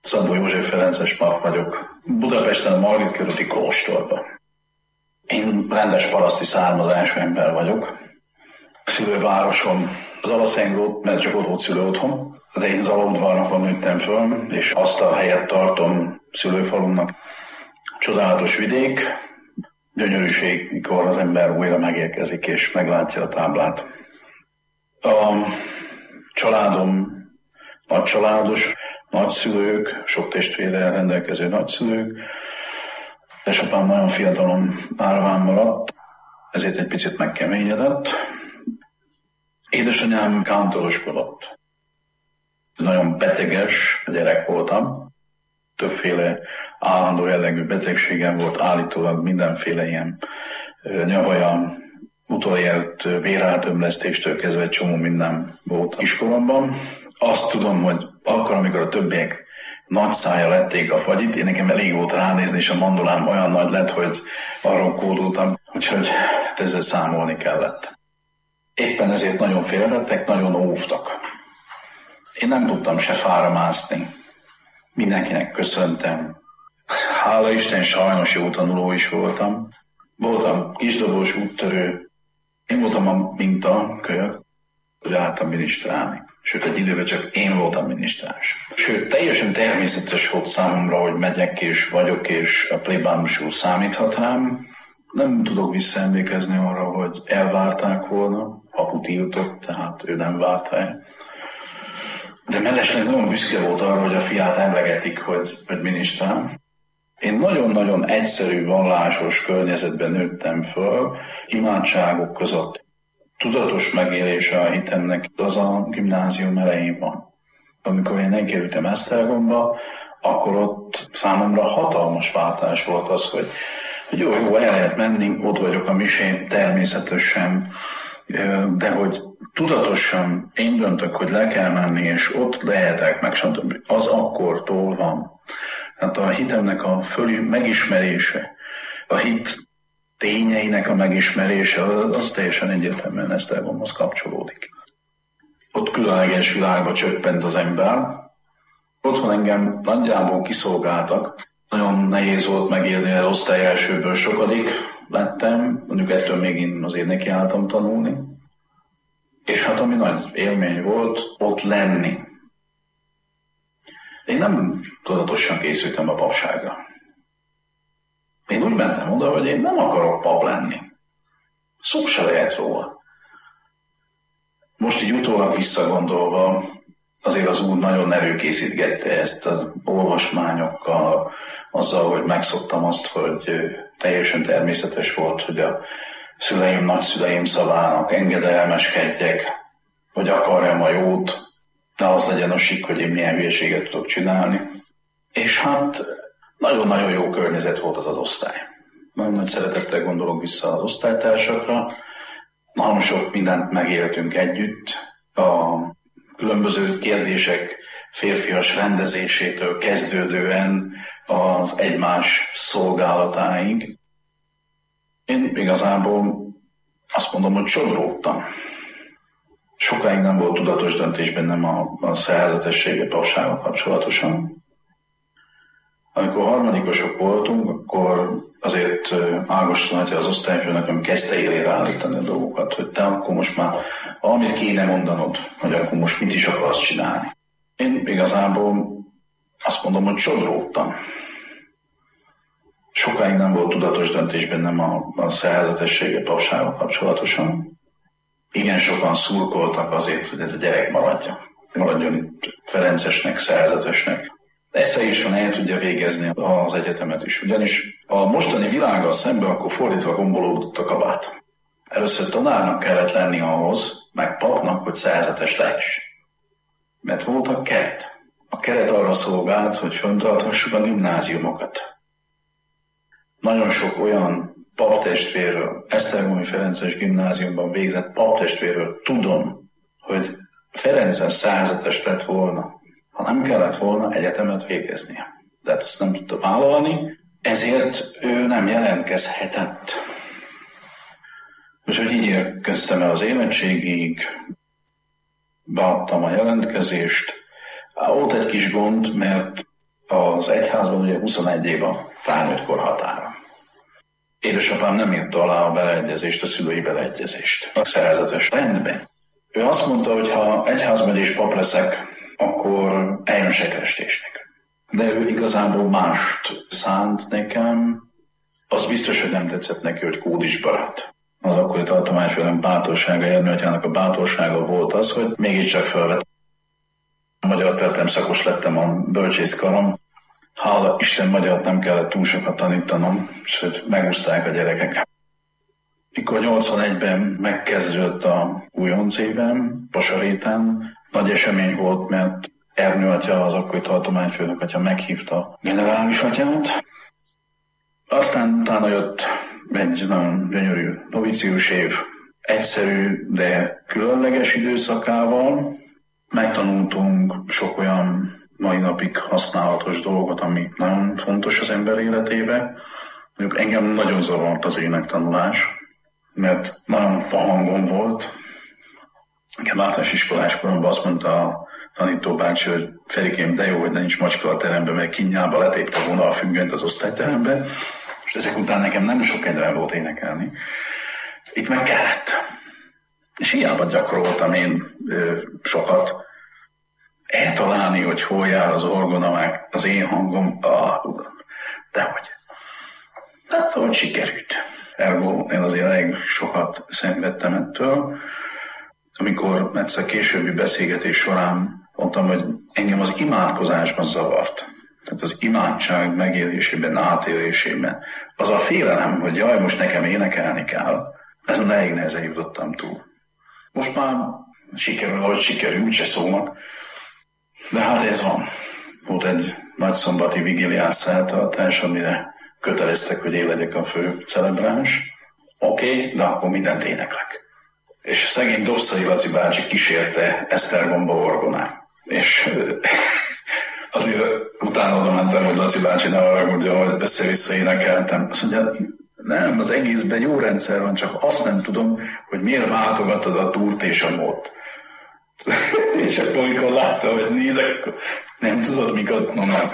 Szabó József Ferences pap vagyok. Budapesten a Margit körúti kolostorban. Én rendes paraszti származású ember vagyok. Szülővárosom Zalaszenglót, mert csak ott volt szülő otthon. De én Zalaudvarnokon nőttem föl, és azt a helyet tartom szülőfalumnak. Csodálatos vidék, gyönyörűség, mikor az ember újra megérkezik és meglátja a táblát. A családom nagycsaládos, nagyszülők, sok testvérrel rendelkező nagyszülők. Édesapám nagyon fiatalon árván maradt, ezért egy picit megkeményedett. Édesanyám kántoroskodott. Nagyon beteges gyerek voltam. Többféle állandó jellegű betegségem volt, állítólag mindenféle ilyen nyavaja, utolért vérátömlesztéstől kezdve egy csomó minden volt iskolomban. Azt tudom, hogy akkor, amikor a többiek nagy szája lették a fagyit, én nekem elég volt ránézni, és a mandulám olyan nagy lett, hogy arról kódultam, úgyhogy ezzel számolni kellett. Éppen ezért nagyon félrettek, nagyon óvtak. Én nem tudtam se fára mászni. Mindenkinek köszöntem. Hála Isten, sajnos jó tanuló is voltam. Voltam kisdobós úttörő. Én voltam a mintakölyök, hogy álltam minisztrálni. Sőt, egy időben csak én voltam minisztráns. Sőt, teljesen természetes volt számomra, hogy megyek és vagyok, és a plébános úr számíthat rám. Nem tudok visszaemlékezni arra, hogy elvárták volna. Apu tiltott, tehát ő nem várta el. De mellesleg nagyon büszke volt arra, hogy a fiát emlegetik, hogy minisztrál. Én nagyon-nagyon egyszerű, vallásos környezetben nőttem föl, imádságok között. Tudatos megélése a hitemnek az a gimnázium elején van. Amikor én elkerültem Esztergomba, akkor ott számomra hatalmas váltás volt az, hogy jó, el lehet menni, ott vagyok a misén, természetesen, de hogy tudatosan én döntök, hogy le kell menni, és ott lehetek meg, stb. Az akkortól van. Hát a hitemnek a megismerése, a hit tényeinek a megismerése, az teljesen egyértelműen Esztergomhoz kapcsolódik. Ott különleges világba csöppent az ember. Otthon engem nagyjából kiszolgáltak. Nagyon nehéz volt megélni, az osztály elsőből sokadik lettem, mondjuk ettől még én azért nekiálltam tanulni. És hát ami nagy élmény volt, ott lenni. Én nem tudatosan készültem a papságra. Én úgy mentem oda, hogy én nem akarok pap lenni. Szó se lehet róla. Most így utólag visszagondolva, azért az úr nagyon előkészítgette ezt az olvasmányokkal, azzal, hogy megszoktam azt, hogy teljesen természetes volt, hogy a szüleim, nagyszüleim szavának engedelmeskedjek, hogy akarjam a jót, de az legyen a sik, hogy én milyen hülyeséget tudok csinálni. És hát nagyon-nagyon jó környezet volt az osztály. Nagyon nagy szeretettel gondolok vissza az osztálytársakra. Nagyon sok mindent megéltünk együtt. A különböző kérdések férfias rendezésétől kezdődően az egymás szolgálatáig. Én igazából azt mondom, hogy sodródtam. Sokáig nem volt tudatos döntés bennem a szerzetessége papsággal kapcsolatosan. Amikor harmadikosok voltunk, akkor azért Ágoston atya az osztályfőnököm kezdte élére állítani a dolgokat, hogy te akkor most már valamit kéne mondanod, hogy akkor most mit is akarsz csinálni. Én igazából azt mondom, hogy sodródtam. Sokáig nem volt tudatos döntés bennem a szerzetessége papsággal kapcsolatosan. Igen sokan szurkoltak azért, hogy ez a gyerek maradjon itt ferencesnek, szerzetesnek. Esze is van, el tudja végezni az egyetemet is. Ugyanis a mostani világgal szemben akkor fordítva gombolódott a kabát. Először tanárnak kellett lenni ahhoz, meg papnak, hogy szerzetes lehess. Mert volt a keret. A keret arra szolgált, hogy fenntarthassuk a gimnáziumokat. Nagyon sok olyan paptestvérről, Esztergomi Ferences Gimnáziumban végzett paptestvérről tudom, hogy Ferences szerzetes lett volna, ha nem kellett volna egyetemet végeznie. De hát ezt nem tudta vállalni, ezért ő nem jelentkezhetett. Úgyhogy így érkeztem el az érettségig, beadtam a jelentkezést. Volt egy kis gond, mert Az egyházban ugye 21 év a felnőtt korhatára. Édesapám nem írta alá a beleegyezést, a szülői beleegyezést, a szerzetes rendben. Ő azt mondta, hogy ha egyházmegyés pap leszek, akkor eljön sekrestésnek. De ő igazából mást szánt nekem. Az biztos, hogy nem tetszett neki, hogy kódisbarát. Az akkori tartományfőnök bátorsága, Ernő atyának a bátorsága volt az, hogy mégiscsak felvett. Magyar történelem szakos lettem a bölcsészkaron. Hála Isten, magyart nem kellett túl sokat tanítanom, sőt megúszták a gyerekek. Mikor 81-ben megkezdődött a újonc évem, Pasaréten, nagy esemény volt, mert Ernő atya, az akkori tartományfőnök atya meghívta a generális atyát. Aztán utána jött egy nagyon gyönyörű novicius év, egyszerű, de különleges időszakával. Megtanultunk sok olyan mai napig használatos dolgot, ami nagyon fontos az ember életébe. Mondjuk engem nagyon zavart az énektanulás, mert nagyon fahangom volt. Nekem általános iskolás koromban azt mondta a tanítóbácsi, hogy Ferikém, de jó, hogy nincs macska a teremben, mert kínjába letépte volna a függönyt az osztályterembe. Most ezek után nekem nem sok kedvem volt énekelni. Itt meg kellett. És hiába gyakoroltam én sokat. Eltalálni, hogy hol jár az orgona, meg az én hangom, dehogy. Hát szóval sikerült. Ergo én azért elég sokat szenvedtem ettől. Amikor egyszer későbbi beszélgetés során mondtam, hogy engem az imádkozásban zavart. Tehát az imádság megélésében, átélésében. Az a félelem, hogy jaj, most nekem énekelni kell, ezen elég nehezen jutottam túl. Most már sikerül, ahogy sikerül, úgyse szólnak. De hát ez van. Volt egy nagyszombati vigiliás szertartás, amire köteleztek, hogy én legyek a fő celebráns. Oké, de akkor mindent éneklek. És szegény Dobszai Laci bácsi kísérte Esztergomba orgonán. És azért utána oda mentem, hogy Laci bácsi ne haragudjon, hogy össze-vissza énekeltem. Azt mondja, nem, az egészben jó rendszer van, csak azt nem tudom, hogy miért váltogatod a dúrt és a mót. És akkor, amikor látta, hogy nézek, nem tudod, mikat mondom.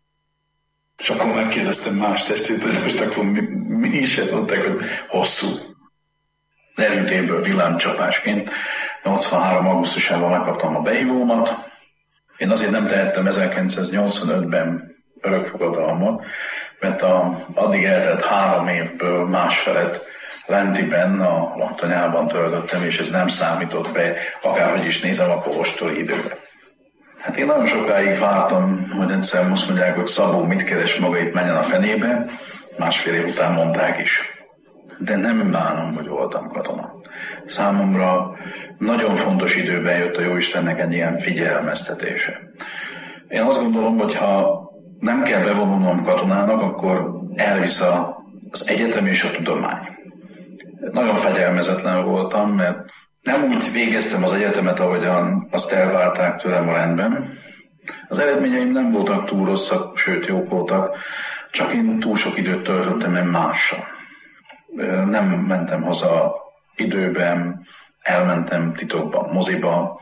És akkor megkérdeztem más testvért, hogy most akkor mi is ez mondták, hogy hosszú. Elült évből villámcsapásként. 83. augusztusában megkaptam a behívómat. Én azért nem tehettem 1985-ben örökfogadalmat, mert addig eltelt 3 évből másfelet lentiben, a laktanyában töltöttem, és ez nem számított be, akárhogy is nézem a kolostori időbe. Hát én nagyon sokáig vártam, hogy egyszer azt mondják, hogy Szabó mit keres maga, itt menjen a fenébe, 1,5 év után mondták is. De nem bánom, hogy voltam katona. Számomra nagyon fontos időben jött a Jóistennek egy ilyen figyelmeztetése. Én azt gondolom, hogy ha nem kell bevonulnom katonának, akkor elvisz az egyetem és a tudomány. Nagyon fegyelmezetlen voltam, mert nem úgy végeztem az egyetemet, ahogyan azt elvárták tőlem a rendben. Az eredményeim nem voltak túl rosszak, sőt jók voltak, csak én túl sok időt töltöttem mással. Nem mentem haza időben, elmentem titokban moziba,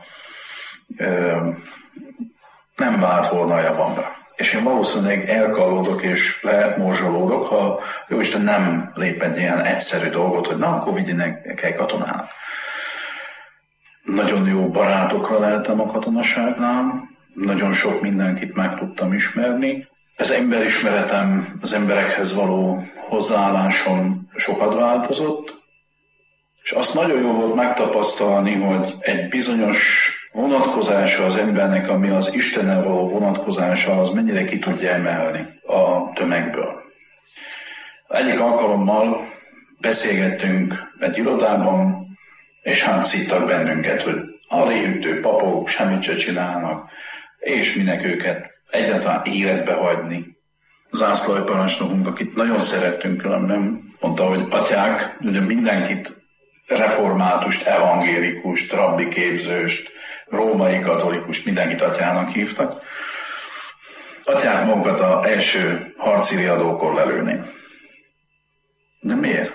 nem várt volna a javamra. És én valószínűleg elkallódok és lemorzsolódok, ha Jóisten nem lép egy ilyen egyszerű dolgot, hogy na, akkor vigyenek egy katonának. Nagyon jó barátokra lehetem a katonaságnál, nagyon sok mindenkit meg tudtam ismerni. Az emberismeretem, az emberekhez való hozzáállásom sokat változott, és azt nagyon jó volt megtapasztalni, hogy egy bizonyos vonatkozása az embernek, ami az Istennel való vonatkozása, az mennyire ki tudja emelni a tömegből. Egyik alkalommal beszélgettünk egy irodában, és hát szittak bennünket, hogy a léhűtő papok semmit se csinálnak, és minek őket egyáltalán életbe hagyni. Zászlajparancsnokunk, akit nagyon szerettünk, különben mondta, hogy atyák, ugye mindenkit reformátust, evangélikust, rabbiképzőst, római katolikus, mindenkit atyának hívtak. Atyák magukat az első harci riadókor lelőni. De miért?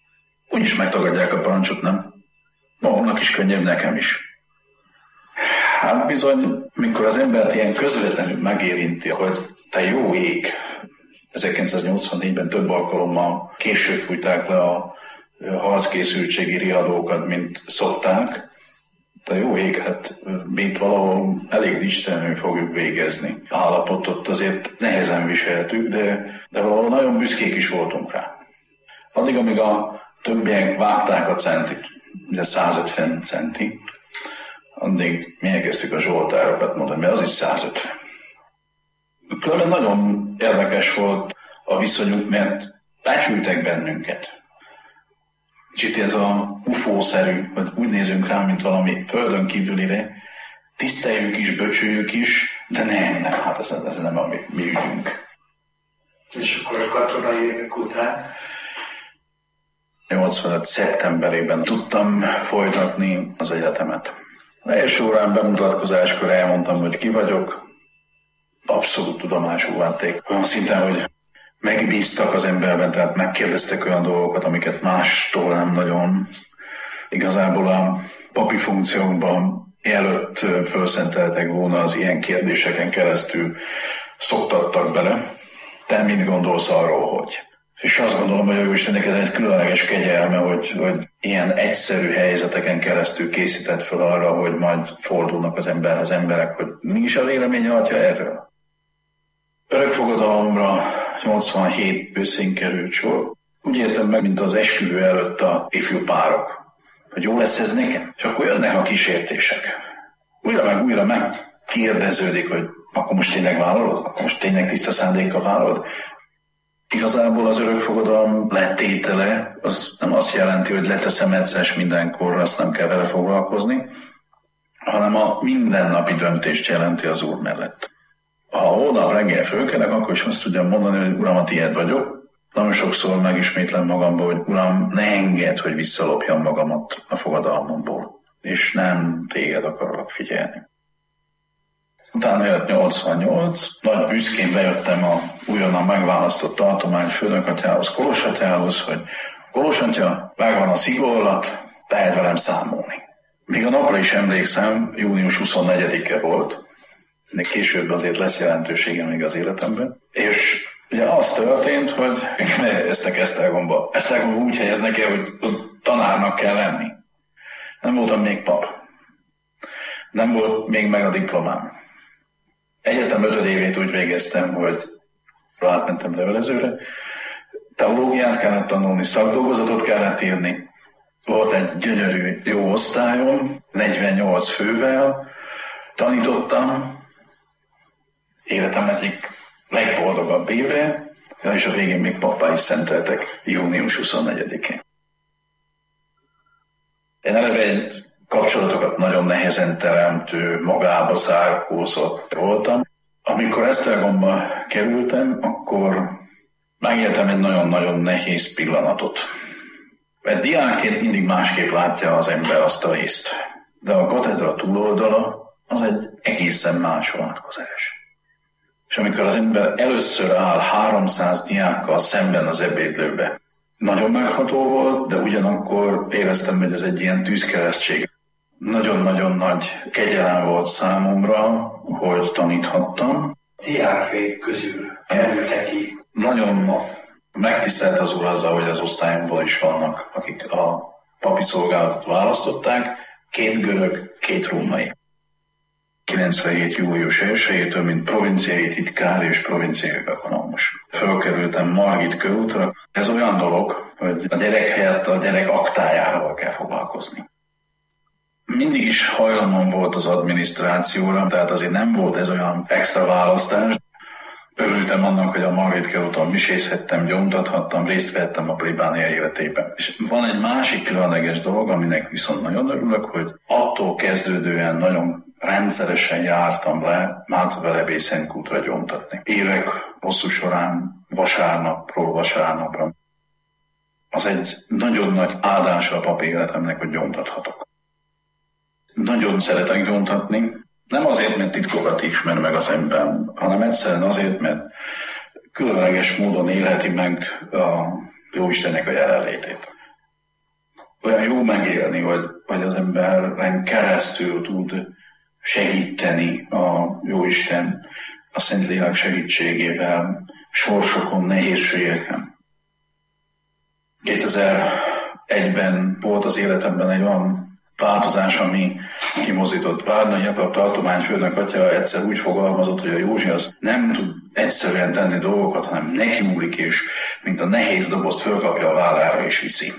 Úgyis megtagadják a parancsot, nem? Magamnak is könnyebb, nekem is. Hát bizony, mikor az embert ilyen közvetlenül megérinti, hogy te jó ég, 1984-ben több alkalommal később fújták le a harckészültségi riadókat, mint szokták, de jó ég, hát mint valahol elég istenül fogjuk végezni. Állapotot azért nehezen viseltük, de valahol nagyon büszkék is voltunk rá. Addig, amíg a többiek vágták a centit, ugye 150 centi, addig mi elkezdtük a zsoltárokat mondani, mert az is 150. Különben nagyon érdekes volt a viszonyuk, mert becsültek bennünket. Kicsit ez a UFO-szerű, hogy úgy nézünk rá, mint valami földön kívülire, tiszteljük is, böcsüljük is, de nem, hát ez nem a mi ügyünk. És akkor a katonai évek után? 85. szeptemberében tudtam folytatni az egyetemet. Az első órán bemutatkozáskor elmondtam, hogy ki vagyok. Abszolút tudomásul vették. Olyan szinten, hogy megbíztak az emberben, tehát megkérdeztek olyan dolgokat, amiket mástól nem nagyon. Igazából a papi funkciókban előtt felszenteltek volna az ilyen kérdéseken keresztül szoktattak bele. Te mit gondolsz arról, hogy? És azt gondolom, hogy a Jóistennek ez egy különleges kegyelme, hogy ilyen egyszerű helyzeteken keresztül készített fel arra, hogy majd fordulnak az emberek, hogy mi is a véleménye atya erről. Örökfogadalomra 87 őszén került sor. Úgy értem meg, mint az esküvő előtt a ifjú párok, hogy jó lesz ez nekem. És akkor jönnek a kísértések. Újra megkérdeződik, hogy akkor most tényleg vállalod? Akkor most tényleg tiszta szándékkal vállalod? Igazából az örökfogadalom letétele, az nem azt jelenti, hogy leteszem egyszer mindenkorra, azt nem kell vele foglalkozni, hanem a mindennapi döntést jelenti az Úr mellett. Ha holnap reggel fölkelek, akkor is azt tudjam mondani, hogy Uram, a tiéd vagyok. Nagyon sokszor megismétlem magamba, hogy Uram, ne engedd, hogy visszalopjam magamat a fogadalmomból, és nem téged akarok figyelni. Utána jött 88, nagy büszkén bejöttem a újonnan megválasztott tartomány főnökatyához, Kolosatyához, hogy Kolosatya, megvan a szigorlat, lehet velem számolni. Még a napra is emlékszem, június 24-e volt, de később azért lesz jelentősége még az életemben. És ugye az történt, hogy Esztergomba úgy helyeznek el, hogy tanárnak kell lenni. Nem voltam még pap. Nem volt még meg a diplomám. Egyetem 5. évét úgy végeztem, hogy átmentem levelezőre. Teológiát kellett tanulni, szakdolgozatot kellett írni. Volt egy gyönyörű jó osztályom, 48 fővel. Tanítottam, életem egyik legboldogabb éve, és a végén még pappá is szenteltek június 24-én. Én eleve egy kapcsolatokat nagyon nehezen teremtő, magába zárkózott voltam. Amikor Esztergomba kerültem, akkor megéltem egy nagyon-nagyon nehéz pillanatot. Egy diákként mindig másképp látja az ember azt a részt. De a katedra túloldala az egy egészen más vonatkozás. És amikor az ember először áll 300 diákkal szemben az ebédlőbe, nagyon megható volt, de ugyanakkor éreztem, hogy ez egy ilyen tűzkeresztség. Nagyon-nagyon nagy kegyelem volt számomra, hogy taníthattam. Diákjaik közül kerültek ki. Nagyon megtisztelt az Úr azzal, hogy az osztályomból is vannak, akik a papi szolgálatot választották, 2 görög, 2 római. 97. július 1-től, mint provinciai titkár és provinciai ökonomus. Fölkerültem Margit körútra. Ez olyan dolog, hogy a gyerek helyett a gyerek aktájával kell foglalkozni. Mindig is hajlamom volt az adminisztrációra, tehát azért nem volt ez olyan extra választás. Örültem annak, hogy a Margit körúton misézhettem, gyomtathattam, részt vettem a plébánia életében. És van egy másik különleges dolog, aminek viszont nagyon örülök, hogy attól kezdődően nagyon rendszeresen jártam le Mátra-Lebészenkútra gyomtatni. Évek hosszú során, vasárnapról vasárnapra. Az egy nagyon nagy áldása a papi életemnek, hogy gyomtathatok. Nagyon szeretek gyomtatni, nem azért, mert titkokat ismer meg az ember, hanem egyszerűen azért, mert különleges módon élheti meg a Jóistennek a jelenlétét. Olyan jó megélni, hogy az emberen keresztül tud segíteni a Jóisten a Szentlélek segítségével sorsokon, nehézségeken. 2001-ben volt az életemben egy olyan változás, ami kimozdított. Várnai Jakab tartományfőnök atya egyszer úgy fogalmazott, hogy a Józsi az nem tud egyszerűen tenni dolgokat, hanem nekiugrik, és mint a nehéz dobozt fölkapja a vállára és viszi.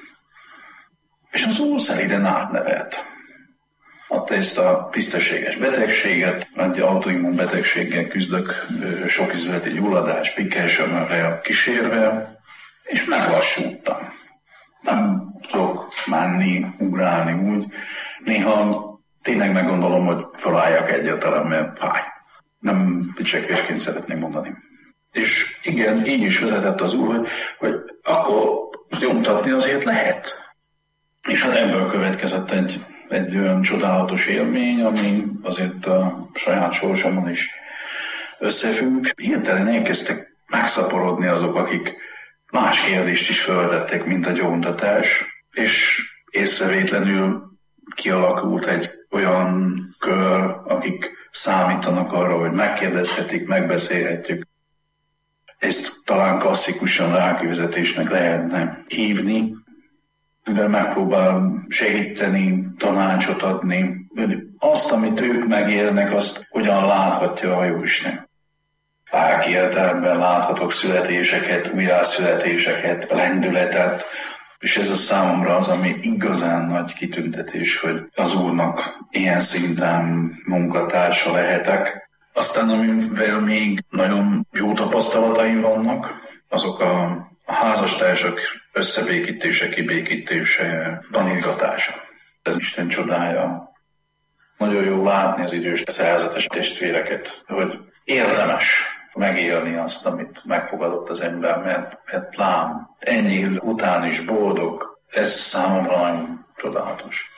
És az Úr szeriden átnevelt. Adta ezt a tisztességes betegséget, egy autoimmun betegséggel küzdök, sok izületi gyulladás, pikkelsömörre kísérve, és meglassultam. Nem tudok menni, ugrálni úgy. Néha tényleg meggondolom, hogy felálljak egyáltalán, mert fáj. Nem dicsekvésként szeretném mondani. És igen, így is vezetett az Úr, hogy akkor nyomtatni azért lehet. És hát ebből következett egy olyan csodálatos élmény, ami azért a saját sorsomon is összefügg. Hirtelen elkezdtek megszaporodni azok, akik más kérdést is feltettek, mint a gyóntatás, és észrevétlenül kialakult egy olyan kör, akik számítanak arra, hogy megkérdezhetik, megbeszélhetjük. Ezt talán klasszikusan lelkivezetésnek lehetne hívni, mivel megpróbál segíteni, tanácsot adni, azt, amit ők megélnek, azt hogyan láthatja a Jóisten. Lelki értelemben láthatok születéseket, újjászületéseket, lendületet, és ez a számomra az, ami igazán nagy kitüntetés, hogy az Úrnak ilyen szinten munkatársa lehetek. Aztán amivel még nagyon jó tapasztalataim vannak, azok a házastársak összebékítése, kibékítése, tanítgatása. Ez Isten csodája. Nagyon jó látni az idős szerzetes testvéreket, hogy érdemes megélni azt, amit megfogadott az ember, mert lám, ennyi után is boldog, ez számomra nagyon csodálatos.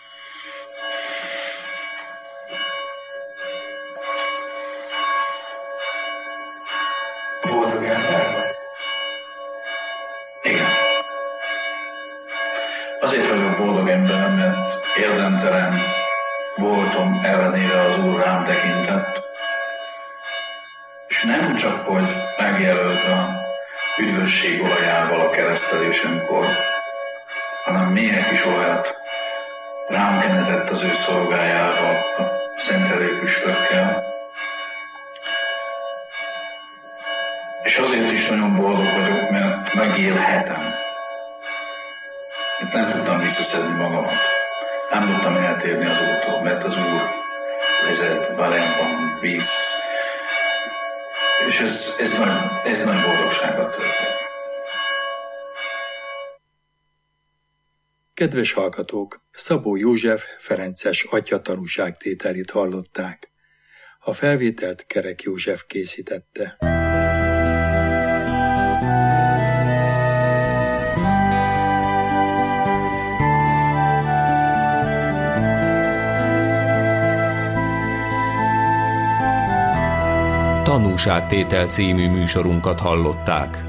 Boldog ember vagy? Igen. Azért vagyok boldog ember, mert érdemtelen voltam, ellenére az Úr rám tekintett, és nem csak, hogy megjelölt a üdvösség olajával a keresztelésemkor, hanem mélyek is olyat rám kenetett az ő szolgájával, a szentelő püspökkel. És azért is nagyon boldog vagyok, mert megélhetem. Itt nem tudtam visszaszedni magamat. Nem tudtam eltérni az Úrtól, mert az Úr vezet, velem van, visz. És ez nagy boldogságot töltött. Kedves hallgatók, Szabó József ferences atya tanúságtételét hallották. A felvételt Kerek József készítette. Tanúságtétel című műsorunkat hallották.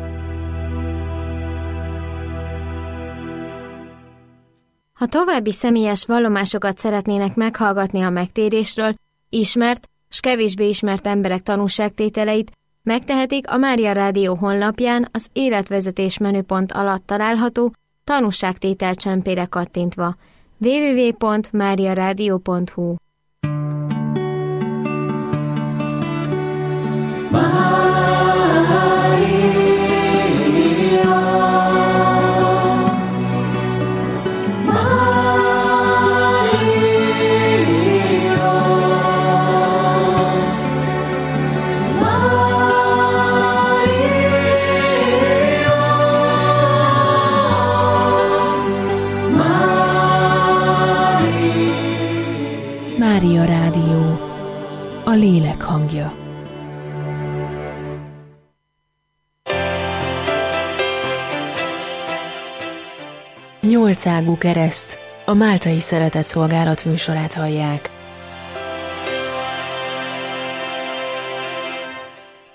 Ha további személyes vallomásokat szeretnének meghallgatni a megtérésről, ismert s kevésbé ismert emberek tanúságtételeit, megtehetik a Mária Rádió honlapján az életvezetés menüpont alatt található tanúságtétel csempére kattintva. www.mariaradio.hu Mária Rádió, a lélek hangja. Nyolcágú kereszt, a Máltai Szeretetszolgálat műsorát hallják.